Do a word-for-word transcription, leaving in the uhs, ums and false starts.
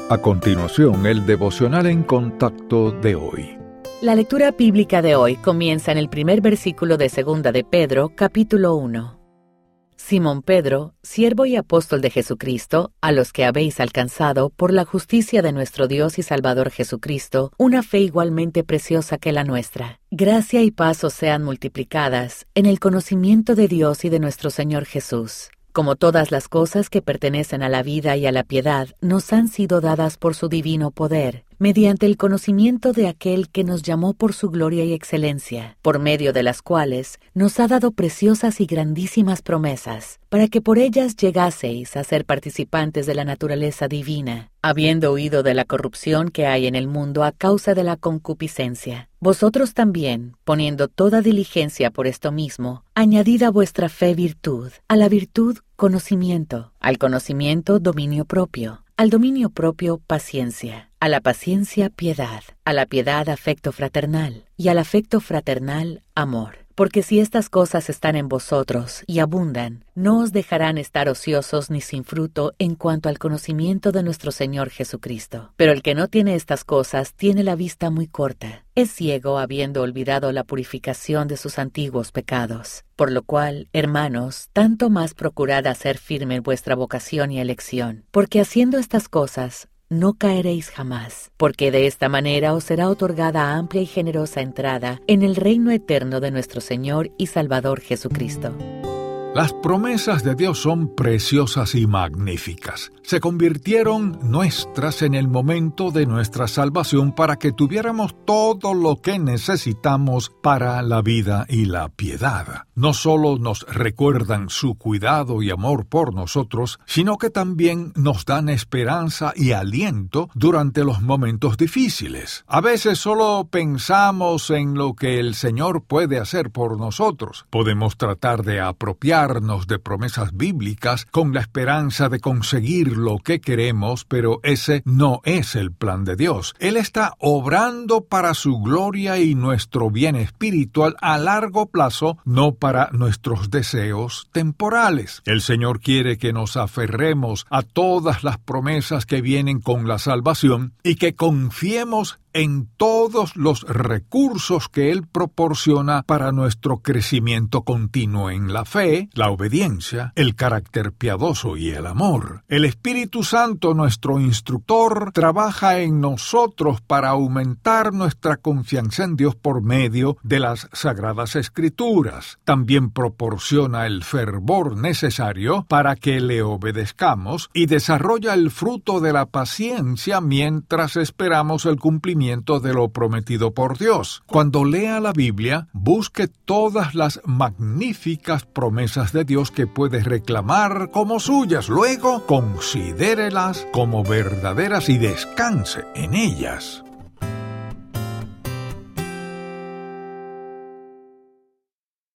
A continuación, el devocional en contacto de hoy. La lectura bíblica de hoy comienza en el primer versículo de Segunda de Pedro, capítulo uno. Simón Pedro, siervo y apóstol de Jesucristo, a los que habéis alcanzado, por la justicia de nuestro Dios y Salvador Jesucristo, una fe igualmente preciosa que la nuestra. Gracia y paz os sean multiplicadas en el conocimiento de Dios y de nuestro Señor Jesús. Como todas las cosas que pertenecen a la vida y a la piedad, nos han sido dadas por su divino poder, mediante el conocimiento de aquel que nos llamó por su gloria y excelencia, por medio de las cuales nos ha dado preciosas y grandísimas promesas, para que por ellas llegaseis a ser participantes de la naturaleza divina, habiendo huido de la corrupción que hay en el mundo a causa de la concupiscencia. Vosotros también, poniendo toda diligencia por esto mismo, añadid a vuestra fe virtud, a la virtud conocimiento, al conocimiento dominio propio, al dominio propio paciencia, a la paciencia piedad, a la piedad afecto fraternal, y al afecto fraternal amor. Porque si estas cosas están en vosotros y abundan, no os dejarán estar ociosos ni sin fruto en cuanto al conocimiento de nuestro Señor Jesucristo. Pero el que no tiene estas cosas tiene la vista muy corta, es ciego habiendo olvidado la purificación de sus antiguos pecados. Por lo cual, hermanos, tanto más procurad hacer firme vuestra vocación y elección, porque haciendo estas cosas, no caeréis jamás, porque de esta manera os será otorgada amplia y generosa entrada en el reino eterno de nuestro Señor y Salvador Jesucristo. Las promesas de Dios son preciosas y magníficas. Se convirtieron nuestras en el momento de nuestra salvación para que tuviéramos todo lo que necesitamos para la vida y la piedad. No solo nos recuerdan su cuidado y amor por nosotros, sino que también nos dan esperanza y aliento durante los momentos difíciles. A veces solo pensamos en lo que el Señor puede hacer por nosotros. Podemos tratar de apropiar de promesas bíblicas con la esperanza de conseguir lo que queremos, pero ese no es el plan de Dios. Él está obrando para su gloria y nuestro bien espiritual a largo plazo, no para nuestros deseos temporales. El Señor quiere que nos aferremos a todas las promesas que vienen con la salvación y que confiemos en todos los recursos que Él proporciona para nuestro crecimiento continuo en la fe, la obediencia, el carácter piadoso y el amor. El Espíritu Santo, nuestro instructor, trabaja en nosotros para aumentar nuestra confianza en Dios por medio de las Sagradas Escrituras. También proporciona el fervor necesario para que le obedezcamos y desarrolla el fruto de la paciencia mientras esperamos el cumplimiento de lo prometido por Dios. Cuando lea la Biblia, busque todas las magníficas promesas de Dios que puede reclamar como suyas. Luego, considérelas como verdaderas y descanse en ellas.